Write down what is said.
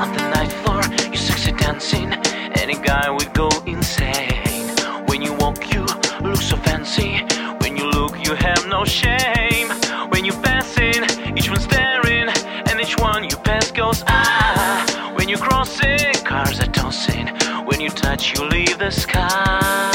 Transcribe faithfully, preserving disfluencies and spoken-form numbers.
on the ninth floor, you sexy dancing. Any guy would go insane. When you walk, you look so fancy. When you look, you have no shame. When you passing, each one staring, and each one you pass goes ah. When you crossing, cars are tossing. When you touch, you leave the sky.